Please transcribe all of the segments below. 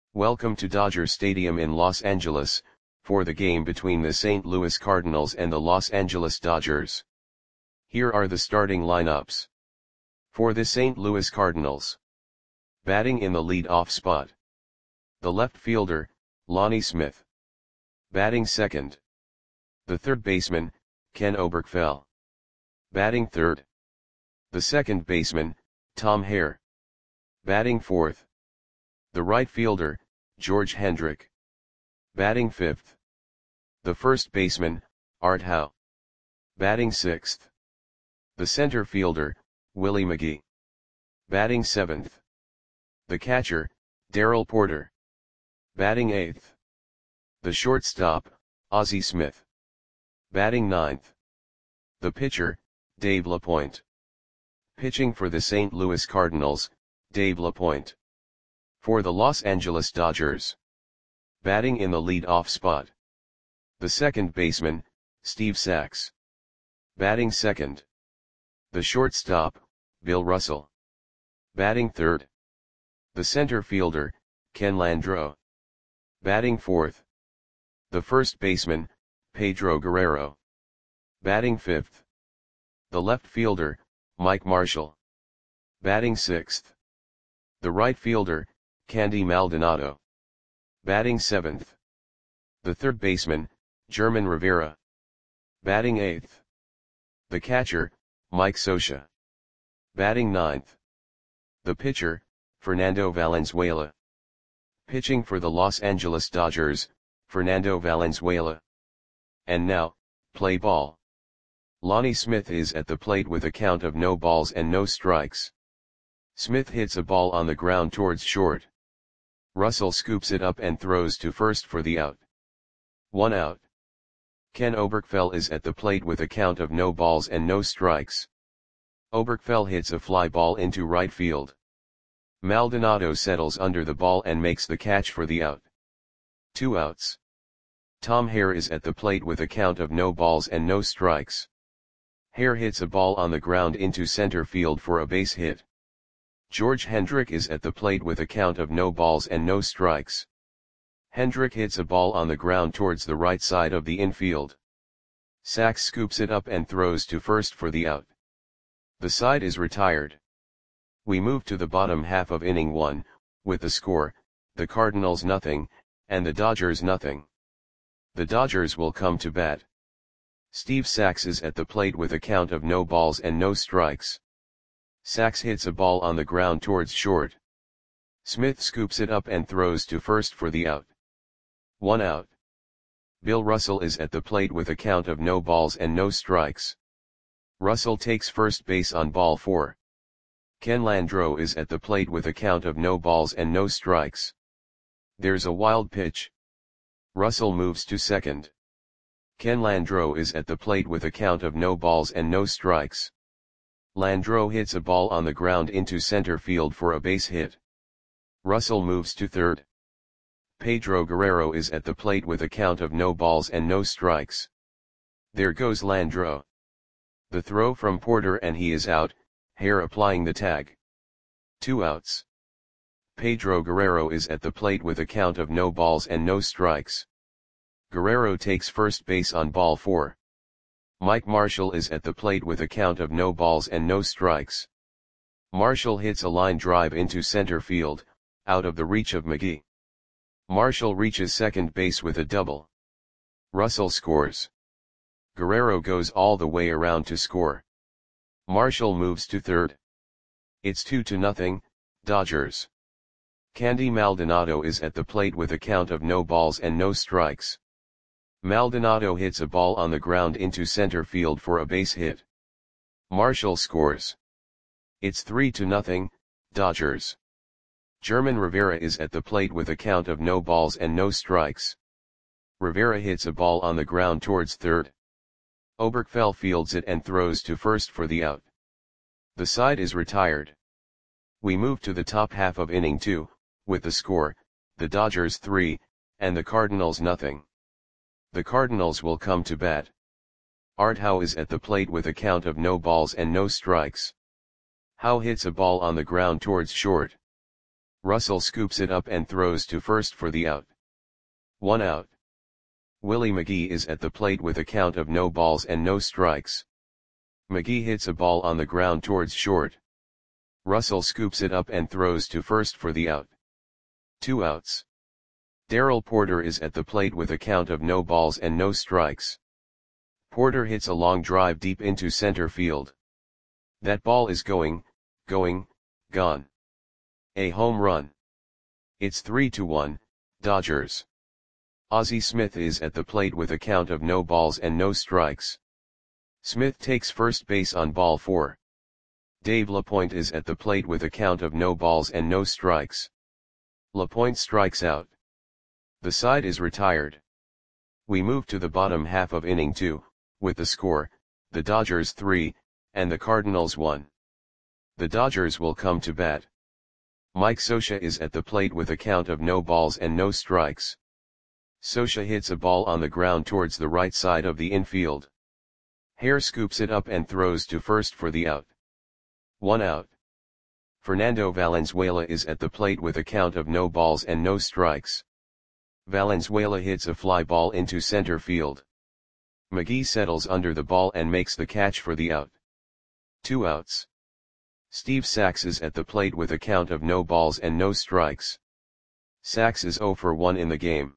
Welcome to Dodger Stadium in Los Angeles, for the game between the St. Louis Cardinals and the Los Angeles Dodgers. Here are the starting lineups. For the St. Louis Cardinals. Batting in the lead-off spot. The left fielder, Lonnie Smith. Batting second. The third baseman, Ken Oberkfell. Batting third. The second baseman, Tom Hare. Batting fourth. The right fielder, George Hendrick. Batting fifth. The first baseman, Art Howe. Batting sixth. The center fielder, Willie McGee. Batting seventh. The catcher, Darrell Porter. Batting eighth. The shortstop, Ozzie Smith. Batting ninth. The pitcher, Dave LaPointe. Pitching for the St. Louis Cardinals, Dave LaPointe. For the Los Angeles Dodgers. Batting in the lead-off spot. The second baseman, Steve Sax. Batting second. The shortstop, Bill Russell. Batting third. The center fielder, Ken Landreaux. Batting fourth. The first baseman, Pedro Guerrero. Batting fifth. The left fielder, Mike Marshall. Batting sixth. The right fielder, Candy Maldonado. Batting seventh. The third baseman, German Rivera. Batting eighth. The catcher, Mike Scioscia. Batting ninth. The pitcher, Fernando Valenzuela. Pitching for the Los Angeles Dodgers, Fernando Valenzuela. And now, play ball. Lonnie Smith is at the plate with a count of no balls and no strikes. Smith hits a ball on the ground towards short. Russell scoops it up and throws to first for the out. 1 out. Ken Oberkfell is at the plate with a count of no balls and no strikes. Oberkfell hits a fly ball into right field. Maldonado settles under the ball and makes the catch for the out. 2 outs. Tom Hare is at the plate with a count of no balls and no strikes. Hare hits a ball on the ground into center field for a base hit. George Hendrick is at the plate with a count of no balls and no strikes. Hendrick hits a ball on the ground towards the right side of the infield. Sax scoops it up and throws to first for the out. The side is retired. We move to the bottom half of inning 1, with the score, the Cardinals nothing, and the Dodgers nothing. The Dodgers will come to bat. Steve Sax is at the plate with a count of no balls and no strikes. Sax hits a ball on the ground towards short. Smith scoops it up and throws to first for the out. 1 out. Bill Russell is at the plate with a count of no balls and no strikes. Russell takes first base on ball 4. Ken Landreaux is at the plate with a count of no balls and no strikes. There's a wild pitch. Russell moves to second. Ken Landreaux is at the plate with a count of no balls and no strikes. Landreaux hits a ball on the ground into center field for a base hit. Russell moves to third. Pedro Guerrero is at the plate with a count of no balls and no strikes. There goes Landreaux. The throw from Porter and he is out, Hare applying the tag. 2 outs. Pedro Guerrero is at the plate with a count of no balls and no strikes. Guerrero takes first base on ball 4. Mike Marshall is at the plate with a count of no balls and no strikes. Marshall hits a line drive into center field, out of the reach of McGee. Marshall reaches second base with a double. Russell scores. Guerrero goes all the way around to score. Marshall moves to third. It's 2-0, Dodgers. Candy Maldonado is at the plate with a count of no balls and no strikes. Maldonado hits a ball on the ground into center field for a base hit. Marshall scores. It's 3-0, Dodgers. German Rivera is at the plate with a count of no balls and no strikes. Rivera hits a ball on the ground towards third. Oberkfell fields it and throws to first for the out. The side is retired. We move to the top half of inning 2, with the score, the Dodgers 3, and the Cardinals nothing. The Cardinals will come to bat. Art Howe is at the plate with a count of no balls and no strikes. Howe hits a ball on the ground towards short. Russell scoops it up and throws to first for the out. 1 out. Willie McGee is at the plate with a count of no balls and no strikes. McGee hits a ball on the ground towards short. Russell scoops it up and throws to first for the out. 2 outs. Darrell Porter is at the plate with a count of no balls and no strikes. Porter hits a long drive deep into center field. That ball is going, gone. A home run. It's 3-1, Dodgers. Ozzie Smith is at the plate with a count of no balls and no strikes. Smith takes first base on ball 4. Dave LaPointe is at the plate with a count of no balls and no strikes. LaPointe strikes out. The side is retired. We move to the bottom half of inning 2, with the score, the Dodgers 3, and the Cardinals 1. The Dodgers will come to bat. Mike Scioscia is at the plate with a count of no balls and no strikes. Scioscia hits a ball on the ground towards the right side of the infield. Hare scoops it up and throws to first for the out. 1 out. Fernando Valenzuela is at the plate with a count of no balls and no strikes. Valenzuela hits a fly ball into center field. McGee settles under the ball and makes the catch for the out. 2 outs. Steve Sax is at the plate with a count of no balls and no strikes. Sax is 0 for 1 in the game.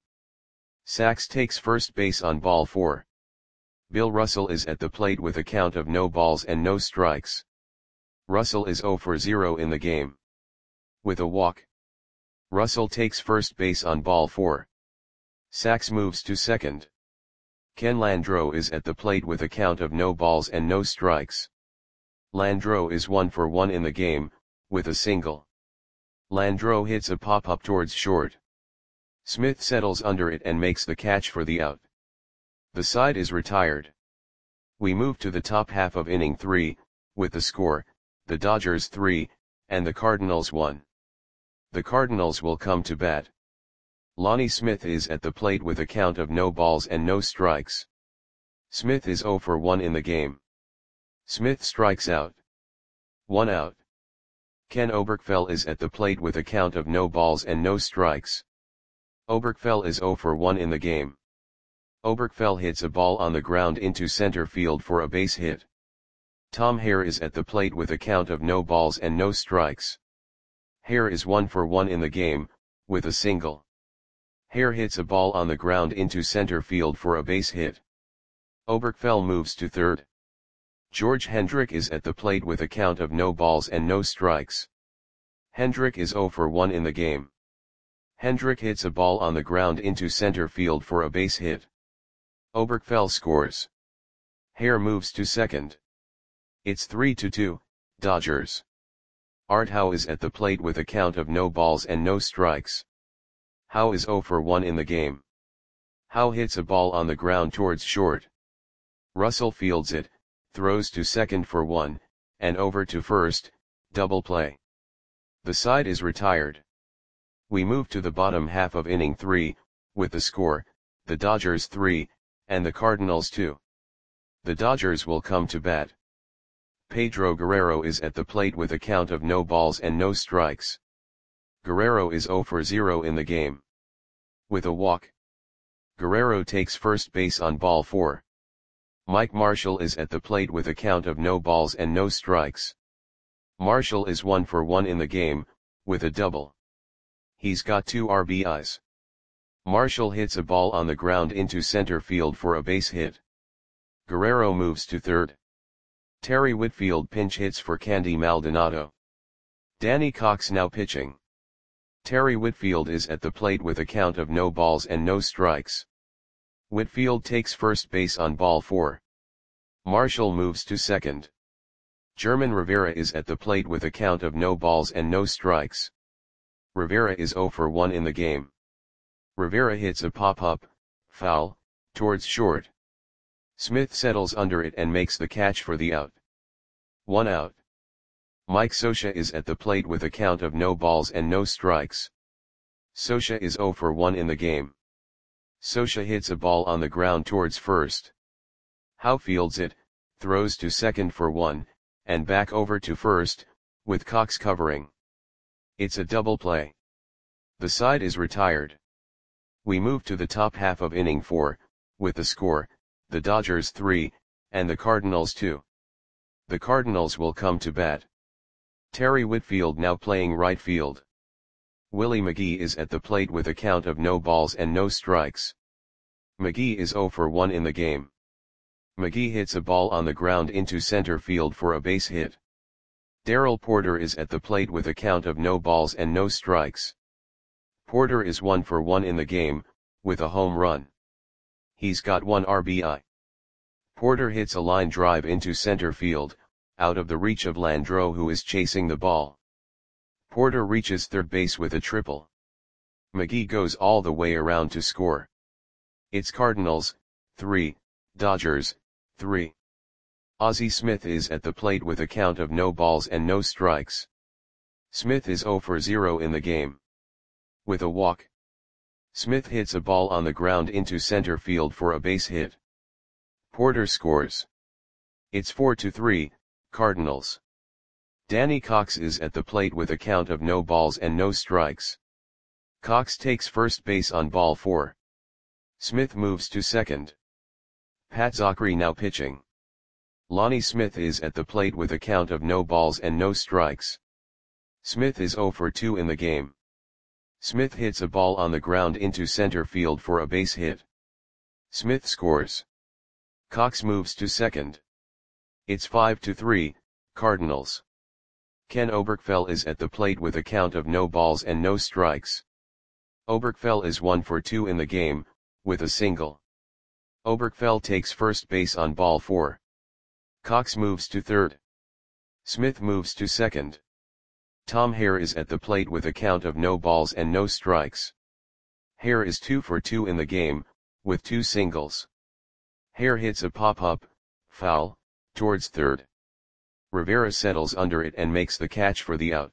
Sax takes first base on ball 4. Bill Russell is at the plate with a count of no balls and no strikes. Russell is 0 for 0 in the game. With a walk. Russell takes first base on ball 4. Sax moves to second. Ken Landreaux is at the plate with a count of no balls and no strikes. Landreaux is 1 for 1 in the game, with a single. Landreaux hits a pop-up towards short. Smith settles under it and makes the catch for the out. The side is retired. We move to the top half of inning 3, with the score, the Dodgers 3, and the Cardinals 1. The Cardinals will come to bat. Lonnie Smith is at the plate with a count of no balls and no strikes. Smith is 0 for 1 in the game. Smith strikes out. 1 out. Ken Oberkfell is at the plate with a count of no balls and no strikes. Oberkfell is 0 for 1 in the game. Oberkfell hits a ball on the ground into center field for a base hit. Tom Hare is at the plate with a count of no balls and no strikes. Hare is 1 for 1 in the game, with a single. Hare hits a ball on the ground into center field for a base hit. Oberkfell moves to third. George Hendrick is at the plate with a count of no balls and no strikes. Hendrick is 0 for 1 in the game. Hendrick hits a ball on the ground into center field for a base hit. Oberkfell scores. Hare moves to second. It's 3-2, Dodgers. Art Howe is at the plate with a count of no balls and no strikes. Howe is 0 for 1 in the game. Howe hits a ball on the ground towards short. Russell fields it, throws to second for 1, and over to first, double play. The side is retired. We move to the bottom half of inning 3, with the score, the Dodgers 3, and the Cardinals 2. The Dodgers will come to bat. Pedro Guerrero is at the plate with a count of no balls and no strikes. Guerrero is 0 for 0 in the game. With a walk. Guerrero takes first base on ball 4. Mike Marshall is at the plate with a count of no balls and no strikes. Marshall is 1 for 1 in the game, with a double. He's got 2 RBIs. Marshall hits a ball on the ground into center field for a base hit. Guerrero moves to third. Terry Whitfield pinch hits for Candy Maldonado. Danny Cox now pitching. Terry Whitfield is at the plate with a count of no balls and no strikes. Whitfield takes first base on ball 4. Marshall moves to second. German Rivera is at the plate with a count of no balls and no strikes. Rivera is 0 for 1 in the game. Rivera hits a pop-up, foul, towards short. Smith settles under it and makes the catch for the out. 1 out. Mike Scioscia is at the plate with a count of no balls and no strikes. Scioscia is 0 for 1 in the game. Scioscia hits a ball on the ground towards first. Howe fields it, throws to second for 1, and back over to first, with Cox covering. It's a double play. The side is retired. We move to the top half of inning 4, with the score, the Dodgers 3, and the Cardinals 2. The Cardinals will come to bat. Terry Whitfield now playing right field. Willie McGee is at the plate with a count of no balls and no strikes. McGee is 0 for 1 in the game. McGee hits a ball on the ground into center field for a base hit. Darrell Porter is at the plate with a count of no balls and no strikes. Porter is 1 for 1 in the game, with a home run. He's got 1 RBI. Porter hits a line drive into center field, out of the reach of Landreaux, who is chasing the ball. Porter reaches third base with a triple. McGee goes all the way around to score. It's Cardinals 3, Dodgers 3. Ozzie Smith is at the plate with a count of no balls and no strikes. Smith is 0 for 0 in the game. With a walk, Smith hits a ball on the ground into center field for a base hit. Porter scores. It's 4-3, Cardinals. Danny Cox is at the plate with a count of no balls and no strikes. Cox takes first base on ball 4. Smith moves to second. Pat Zachry now pitching. Lonnie Smith is at the plate with a count of no balls and no strikes. Smith is 0 for 2 in the game. Smith hits a ball on the ground into center field for a base hit. Smith scores. Cox moves to second. It's 5-3, Cardinals. Ken Oberkfell is at the plate with a count of no balls and no strikes. Oberkfell is 1 for 2 in the game, with a single. Oberkfell takes first base on ball 4. Cox moves to third. Smith moves to second. Tom Hare is at the plate with a count of no balls and no strikes. Hare is 2 for 2 in the game, with 2 singles. Hare hits a pop-up, foul, towards third. Rivera settles under it and makes the catch for the out.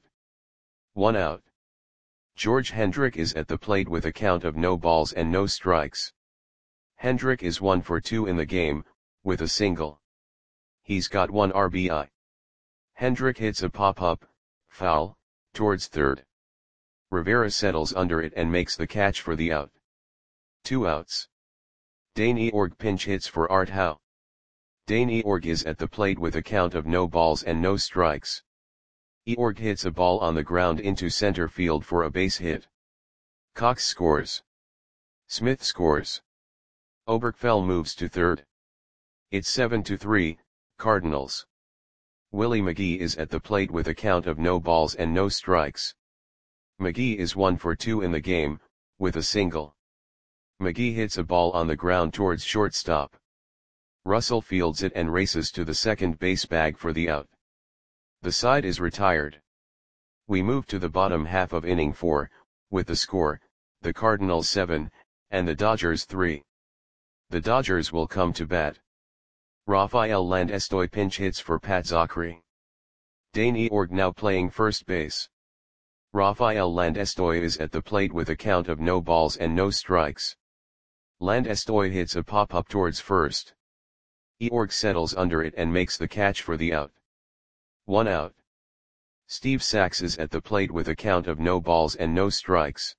1 out. George Hendrick is at the plate with a count of no balls and no strikes. Hendrick is 1 for 2 in the game, with a single. He's got 1 RBI. Hendrick hits a pop-up, foul, towards third. Rivera settles under it and makes the catch for the out. 2 outs. Dane Eorg pinch hits for Art Howe. Dane Eorg is at the plate with a count of no balls and no strikes. Eorg hits a ball on the ground into center field for a base hit. Cox scores. Smith scores. Oberkfell moves to third. It's 7-3, Cardinals. Willie McGee is at the plate with a count of no balls and no strikes. McGee is 1 for 2 in the game, with a single. McGee hits a ball on the ground towards shortstop. Russell fields it and races to the second base bag for the out. The side is retired. We move to the bottom half of inning 4, with the score, the Cardinals 7, and the Dodgers 3. The Dodgers will come to bat. Rafael Landestoy pinch hits for Pat Zachry. Dane Eorg now playing first base. Rafael Landestoy is at the plate with a count of no balls and no strikes. Landestoy hits a pop-up towards first. Eorg settles under it and makes the catch for the out. 1 out. Steve Sax is at the plate with a count of no balls and no strikes.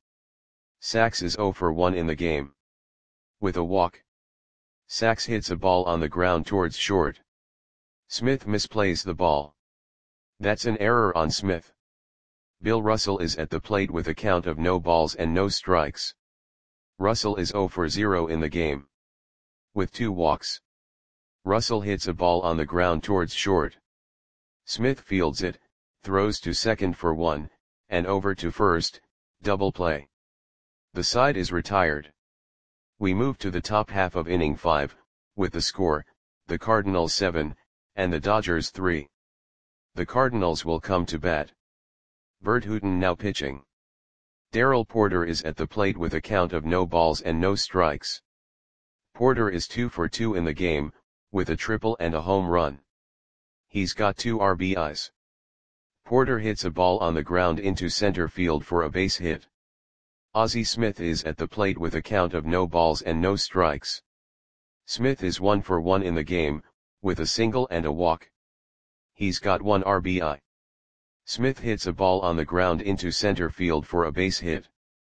Sax is 0 for 1 in the game. With a walk, Sax hits a ball on the ground towards short. Smith misplays the ball. That's an error on Smith. Bill Russell is at the plate with a count of no balls and no strikes. Russell is 0 for 0 in the game. With 2 walks, Russell hits a ball on the ground towards short. Smith fields it, throws to second for 1, and over to first, double play. The side is retired. We move to the top half of inning 5, with the score, the Cardinals 7, and the Dodgers 3. The Cardinals will come to bat. Bert Hooton now pitching. Darrell Porter is at the plate with a count of no balls and no strikes. Porter is 2 for 2 in the game, with a triple and a home run. He's got 2 RBIs. Porter hits a ball on the ground into center field for a base hit. Ozzie Smith is at the plate with a count of no balls and no strikes. Smith is 1 for 1 in the game, with a single and a walk. He's got 1 RBI. Smith hits a ball on the ground into center field for a base hit.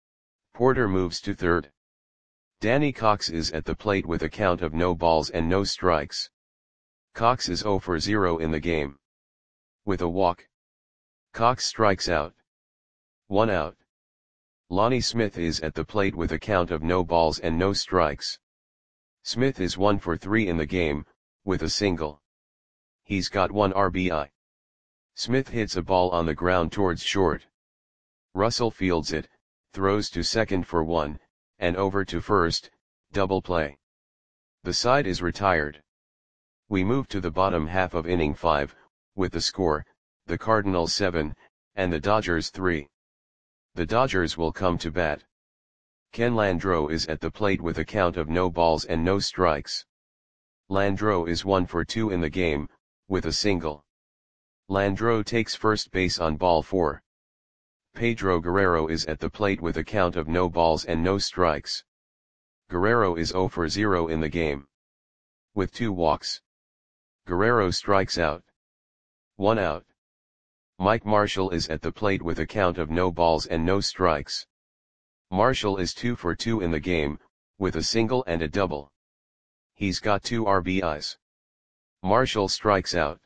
Porter moves to third. Danny Cox is at the plate with a count of no balls and no strikes. Cox is 0 for 0 in the game. With a walk, Cox strikes out. 1 out. Lonnie Smith is at the plate with a count of no balls and no strikes. Smith is 1 for 3 in the game, with a single. He's got 1 RBI. Smith hits a ball on the ground towards short. Russell fields it, throws to second for 1, and over to first, double play. The side is retired. We move to the bottom half of inning 5, with the score, the Cardinals 7, and the Dodgers 3. The Dodgers will come to bat. Ken Landreaux is at the plate with a count of no balls and no strikes. Landreaux is 1 for 2 in the game, with a single. Landreaux takes first base on ball 4. Pedro Guerrero is at the plate with a count of no balls and no strikes. Guerrero is 0 for 0 in the game. With 2 walks. Guerrero strikes out. 1 out. Mike Marshall is at the plate with a count of no balls and no strikes. Marshall is 2 for 2 in the game, with a single and a double. He's got 2 RBIs. Marshall strikes out.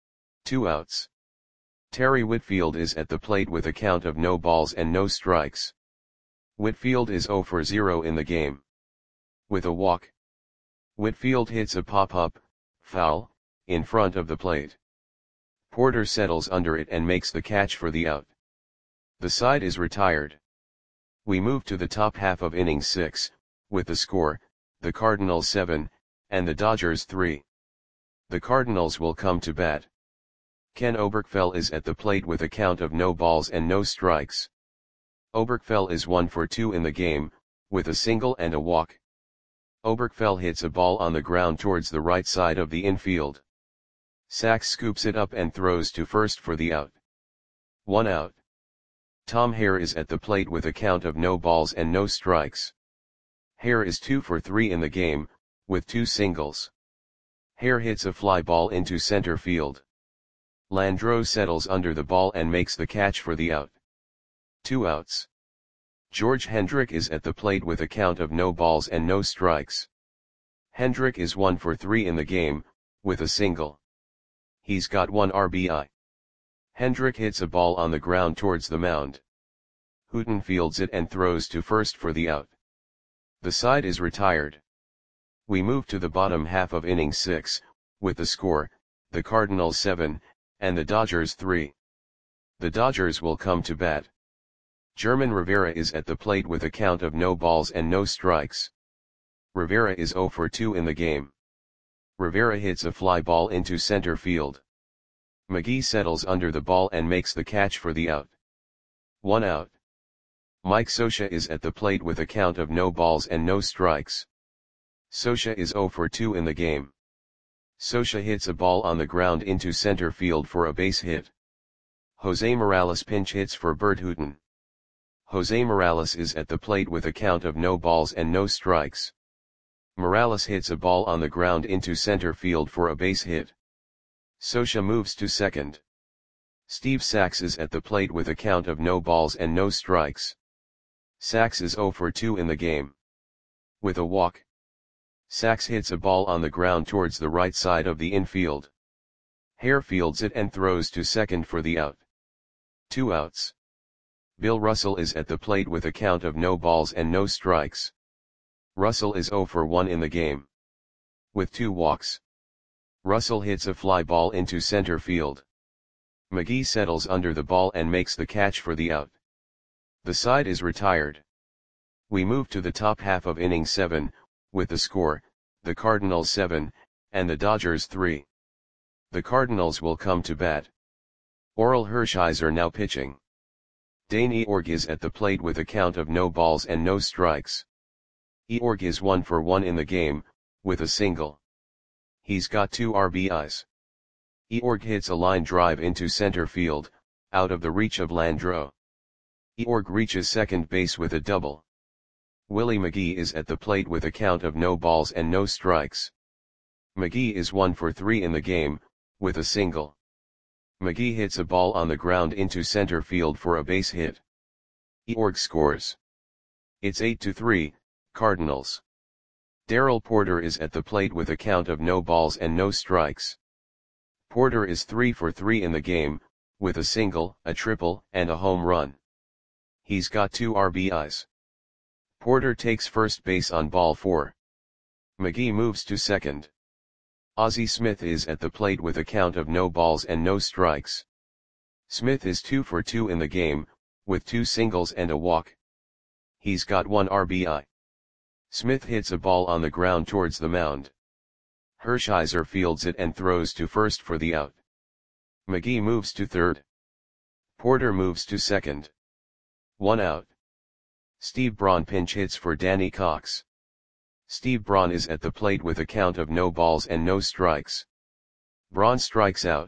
2 outs. Terry Whitfield is at the plate with a count of no balls and no strikes. Whitfield is 0 for 0 in the game. With a walk, Whitfield hits a pop-up, foul, in front of the plate. Porter settles under it and makes the catch for the out. The side is retired. We move to the top half of inning 6, with the score, the Cardinals 7, and the Dodgers 3. The Cardinals will come to bat. Ken Oberkfell is at the plate with a count of no balls and no strikes. Oberkfell is 1 for 2 in the game, with a single and a walk. Oberkfell hits a ball on the ground towards the right side of the infield. Sachs scoops it up and throws to first for the out. 1 out. Tom Hare is at the plate with a count of no balls and no strikes. Hare is 2 for 3 in the game, with 2 singles. Hare hits a fly ball into center field. Landreaux settles under the ball and makes the catch for the out. 2 outs. George Hendrick is at the plate with a count of no balls and no strikes. Hendrick is 1 for 3 in the game, with a single. He's got 1 RBI. Hendrick hits a ball on the ground towards the mound. Hooton fields it and throws to first for the out. The side is retired. We move to the bottom half of inning 6, with the score, the Cardinals 7, and the Dodgers 3. The Dodgers will come to bat. German Rivera is at the plate with a count of no balls and no strikes. Rivera is 0 for 2 in the game. Rivera hits a fly ball into center field. McGee settles under the ball and makes the catch for the out. 1 out. Mike Scioscia is at the plate with a count of no balls and no strikes. Scioscia is 0 for 2 in the game. Scioscia hits a ball on the ground into center field for a base hit. Jose Morales pinch hits for Bert Hooton. Jose Morales is at the plate with a count of no balls and no strikes. Morales hits a ball on the ground into center field for a base hit. Scioscia moves to second. Steve Sachs is at the plate with a count of no balls and no strikes. Sachs is 0 for 2 in the game. With a walk, Sachs hits a ball on the ground towards the right side of the infield. Hare fields it and throws to second for the out. 2 outs. Bill Russell is at the plate with a count of no balls and no strikes. Russell is 0 for 1 in the game. With 2 walks, Russell hits a fly ball into center field. McGee settles under the ball and makes the catch for the out. The side is retired. We move to the top half of inning 7, with the score, the Cardinals 7, and the Dodgers 3. The Cardinals will come to bat. Orel Hershiser now pitching. Dane Eorg is at the plate with a count of no balls and no strikes. Eorg is 1 for 1 in the game, with a single. He's got 2 RBIs. Eorg hits a line drive into center field, out of the reach of Landreaux. Eorg reaches second base with a double. Willie McGee is at the plate with a count of no balls and no strikes. McGee is 1 for 3 in the game, with a single. McGee hits a ball on the ground into center field for a base hit. Eorg scores. It's 8-3, Cardinals. Darrell Porter is at the plate with a count of no balls and no strikes. Porter is 3 for 3 in the game, with a single, a triple, and a home run. He's got 2 RBIs. Porter takes first base on ball 4. McGee moves to second. Ozzie Smith is at the plate with a count of no balls and no strikes. Smith is 2 for 2 in the game, with 2 singles and a walk. He's got 1 RBI. Smith hits a ball on the ground towards the mound. Hershiser fields it and throws to first for the out. McGee moves to third. Porter moves to second. 1 out. Steve Braun pinch hits for Danny Cox. Steve Braun is at the plate with a count of no balls and no strikes. Braun strikes out.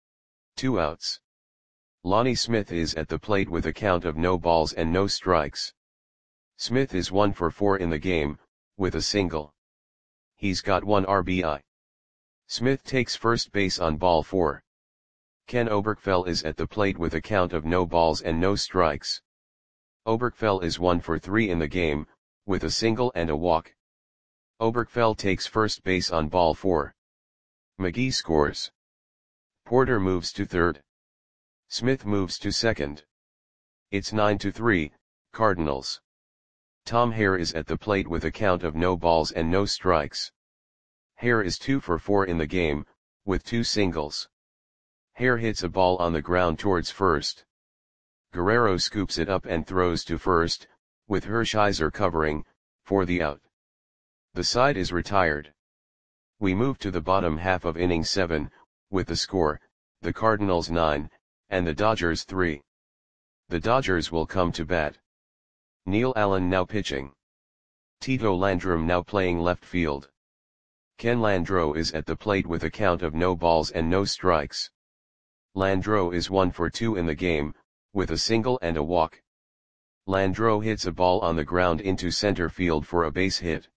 2 outs. Lonnie Smith is at the plate with a count of no balls and no strikes. Smith is 1 for 4 in the game, with a single. He's got 1 RBI. Smith takes first base on ball 4. Ken Oberkfell is at the plate with a count of no balls and no strikes. Oberkfell is 1 for 3 in the game, with a single and a walk. Oberkfell takes first base on ball 4. McGee scores. Porter moves to third. Smith moves to second. It's 9-3, Cardinals. Tom Hare is at the plate with a count of no balls and no strikes. Hare is 2 for 4 in the game, with 2 singles. Hare hits a ball on the ground towards first. Guerrero scoops it up and throws to first, with Hershiser covering, for the out. The side is retired. We move to the bottom half of inning 7, with the score, the Cardinals 9, and the Dodgers 3. The Dodgers will come to bat. Neil Allen now pitching. Tito Landrum now playing left field. Ken Landreau is at the plate with a count of no balls and no strikes. Landreau is 1 for 2 in the game, with a single and a walk. Landreau hits a ball on the ground into center field for a base hit.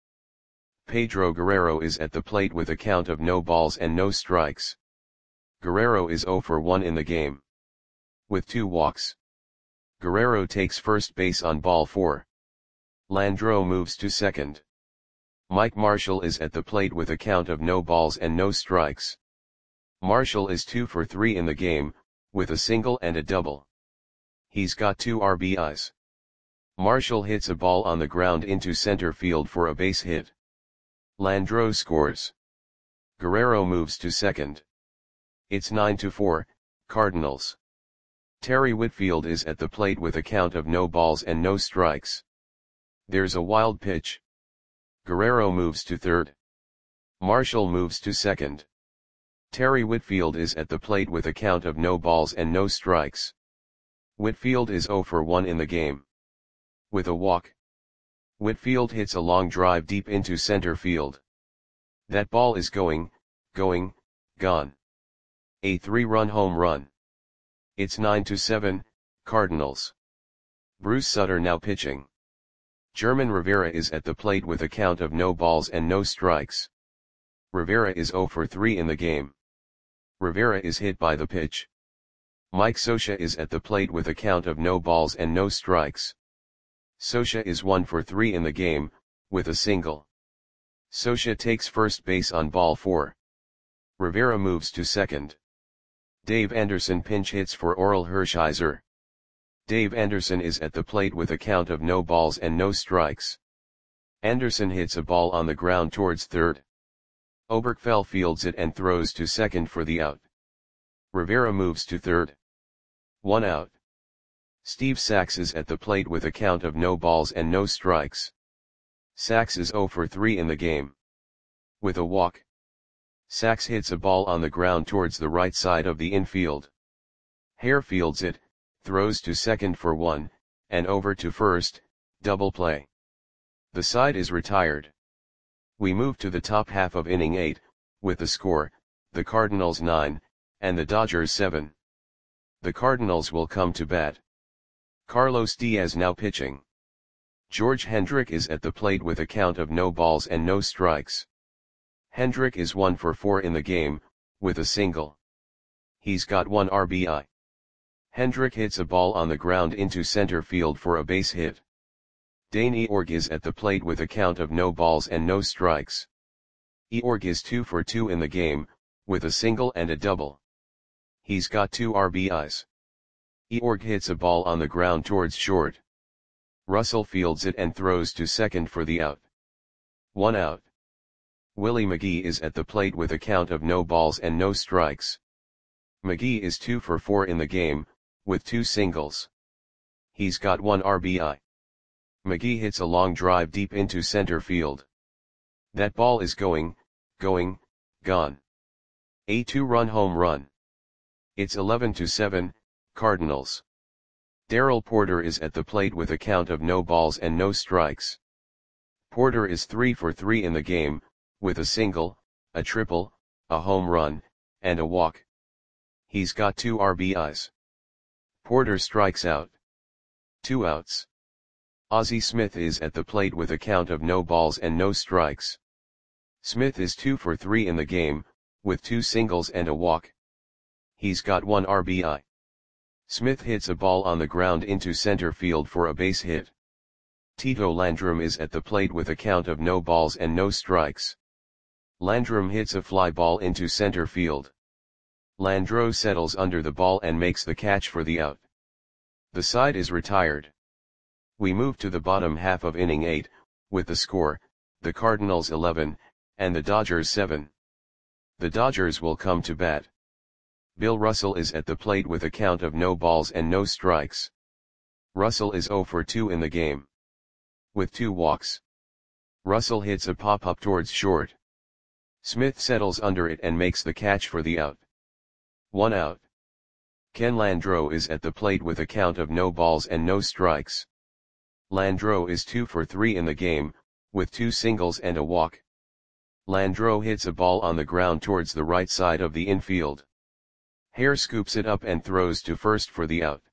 Pedro Guerrero is at the plate with a count of no balls and no strikes. Guerrero is 0 for 1 in the game, with 2 walks. Guerrero takes first base on ball 4. Landreau moves to second. Mike Marshall is at the plate with a count of no balls and no strikes. Marshall is 2 for 3 in the game, with a single and a double. He's got 2 RBIs. Marshall hits a ball on the ground into center field for a base hit. Landreau scores. Guerrero moves to second. It's 9-4, Cardinals. Terry Whitfield is at the plate with a count of no balls and no strikes. There's a wild pitch. Guerrero moves to third. Marshall moves to second. Terry Whitfield is at the plate with a count of no balls and no strikes. Whitfield is 0 for 1 in the game, with a walk. Whitfield hits a long drive deep into center field. That ball is gone. A 3-run home run. It's 9-7, Cardinals. Bruce Sutter now pitching. German Rivera is at the plate with a count of no balls and no strikes. Rivera is 0 for 3 in the game. Rivera is hit by the pitch. Mike Scioscia is at the plate with a count of no balls and no strikes. Scioscia is 1 for 3 in the game, with a single. Scioscia takes first base on ball 4. Rivera moves to second. Dave Anderson pinch hits for Orel Hershiser. Dave Anderson is at the plate with a count of no balls and no strikes. Anderson hits a ball on the ground towards third. Oberkfell fields it and throws to second for the out. Rivera moves to third. 1 out. Steve Sax is at the plate with a count of no balls and no strikes. Sax is 0 for 3 in the game, with a walk. Sax hits a ball on the ground towards the right side of the infield. Hare fields it, throws to second for 1, and over to first, double play. The side is retired. We move to the top half of inning 8, with the score, the Cardinals 9, and the Dodgers 7. The Cardinals will come to bat. Carlos Diaz now pitching. George Hendrick is at the plate with a count of no balls and no strikes. Hendrick is 1 for 4 in the game, with a single. He's got 1 RBI. Hendrick hits a ball on the ground into center field for a base hit. Dane Eorg is at the plate with a count of no balls and no strikes. Eorg is 2 for 2 in the game, with a single and a double. He's got 2 RBIs. Eorg hits a ball on the ground towards short. Russell fields it and throws to second for the out. 1 out. Willie McGee is at the plate with a count of no balls and no strikes. McGee is 2 for 4 in the game, with 2 singles. He's got 1 RBI. McGee hits a long drive deep into center field. That ball is gone. A 2-run home run. It's 11-7, Cardinals. Darrell Porter is at the plate with a count of no balls and no strikes. Porter is 3 for 3 in the game, with a single, a triple, a home run, and a walk. He's got 2 RBIs. Porter strikes out. 2 outs. Ozzie Smith is at the plate with a count of no balls and no strikes. Smith is 2 for 3 in the game, with 2 singles and a walk. He's got 1 RBI. Smith hits a ball on the ground into center field for a base hit. Tito Landrum is at the plate with a count of no balls and no strikes. Landrum hits a fly ball into center field. Landreau settles under the ball and makes the catch for the out. The side is retired. We move to the bottom half of inning 8, with the score, the Cardinals 11, and the Dodgers 7. The Dodgers will come to bat. Bill Russell is at the plate with a count of no balls and no strikes. Russell is 0 for 2 in the game. With 2 walks. Russell hits a pop-up towards short. Smith settles under it and makes the catch for the out. 1 out. Ken Landreau is at the plate with a count of no balls and no strikes. Landreau is 2 for 3 in the game, with 2 singles and a walk. Landreau hits a ball on the ground towards the right side of the infield. Hare scoops it up and throws to first for the out.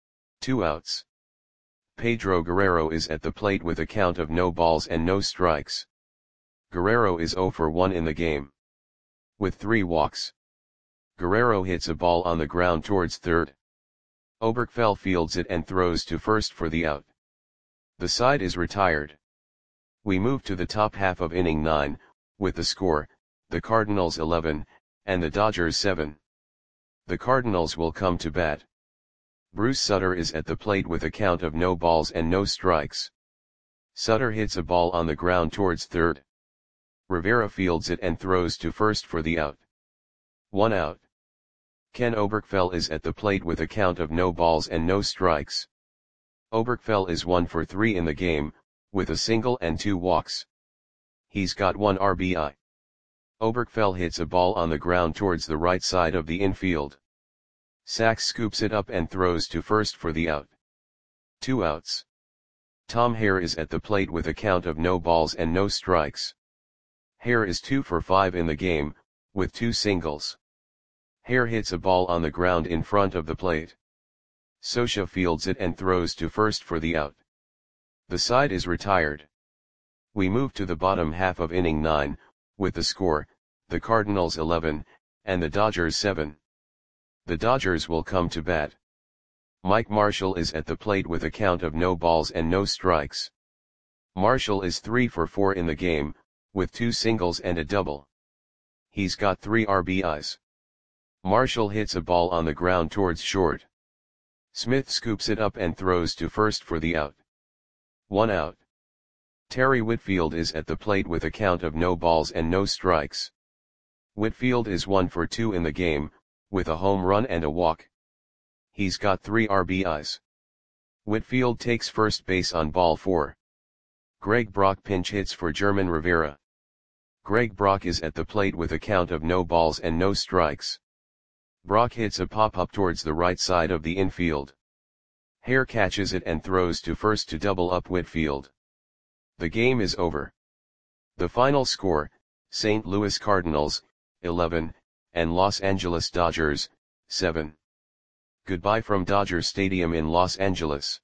2 outs. Pedro Guerrero is at the plate with a count of no balls and no strikes. Guerrero is 0 for 1 in the game. With 3 walks. Guerrero hits a ball on the ground towards third. Oberkfell fields it and throws to first for the out. The side is retired. We move to the top half of inning 9, with the score, the Cardinals 11, and the Dodgers 7. The Cardinals will come to bat. Bruce Sutter is at the plate with a count of no balls and no strikes. Sutter hits a ball on the ground towards third. Rivera fields it and throws to first for the out. 1 out. Ken Oberkfell is at the plate with a count of no balls and no strikes. Oberkfell is 1 for 3 in the game, with a single and 2 walks. He's got 1 RBI. Oberkfell hits a ball on the ground towards the right side of the infield. Sachs scoops it up and throws to first for the out. 2 outs. Tom Hare is at the plate with a count of no balls and no strikes. Hare is 2 for 5 in the game, with 2 singles. Hare hits a ball on the ground in front of the plate. Scioscia fields it and throws to first for the out. The side is retired. We move to the bottom half of inning 9, with the score, the Cardinals 11, and the Dodgers 7. The Dodgers will come to bat. Mike Marshall is at the plate with a count of no balls and no strikes. Marshall is 3 for 4 in the game, with 2 singles and a double. He's got 3 RBIs. Marshall hits a ball on the ground towards short. Smith scoops it up and throws to first for the out. 1 out. Terry Whitfield is at the plate with a count of no balls and no strikes. Whitfield is 1 for 2 in the game, with a home run and a walk. He's got 3 RBIs. Whitfield takes first base on ball 4. Greg Brock pinch hits for German Rivera. Greg Brock is at the plate with a count of no balls and no strikes. Brock hits a pop-up towards the right side of the infield. Hare catches it and throws to first to double up Whitfield. The game is over. The final score, St. Louis Cardinals, 11, and Los Angeles Dodgers, 7. Goodbye from Dodger Stadium in Los Angeles.